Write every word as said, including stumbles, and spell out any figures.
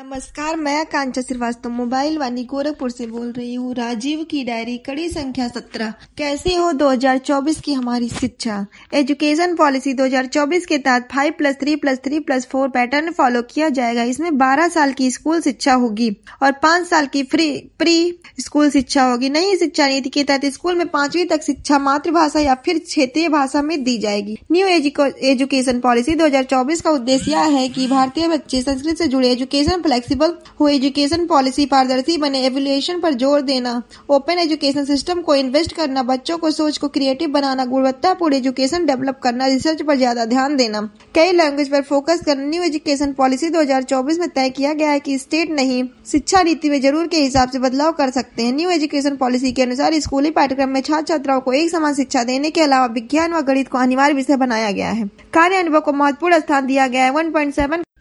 नमस्कार, मैं आकांक्षा श्रीवास्तव मोबाइल वानी गोरखपुर से बोल रही हूँ। राजीव की डायरी कड़ी संख्या सत्रह। कैसी हो दो हज़ार चौबीस की हमारी शिक्षा। एजुकेशन पॉलिसी दो हज़ार चौबीस के तहत five plus three plus three plus four pattern follow किया जाएगा। इसमें बारह साल की स्कूल शिक्षा होगी और पाँच साल की फ्री प्री स्कूल शिक्षा होगी। नई शिक्षा नीति के तहत स्कूल में पांचवी तक शिक्षा मातृभाषा या फिर क्षेत्रीय भाषा में दी जाएगी। न्यू एजुकेशन पॉलिसी दो हज़ार चौबीस का उद्देश्य यह है कि भारतीय बच्चे संस्कृत से जुड़े एजुकेशन फ्लेक्सिबल हो, एजुकेशन पॉलिसी पारदर्शी बने, एवल्यूएशन पर जोर देना, ओपन एजुकेशन सिस्टम को इन्वेस्ट करना, बच्चों को सोच को क्रिएटिव बनाना, गुणवत्तापूर्ण एजुकेशन डेवलप करना, रिसर्च पर ज्यादा ध्यान देना, कई लैंग्वेज पर फोकस करना। न्यू एजुकेशन पॉलिसी दो हज़ार चौबीस में तय किया गया है कि स्टेट नहीं शिक्षा नीति में जरूर के हिसाब से बदलाव कर सकते हैं। न्यू एजुकेशन पॉलिसी के अनुसार स्कूली पाठ्यक्रम में छात्र छात्राओं को एक समान शिक्षा देने के अलावा विज्ञान व गणित को अनिवार्य विषय बनाया गया है। कार्य अनुभव को महत्वपूर्ण स्थान दिया गया है। One point seven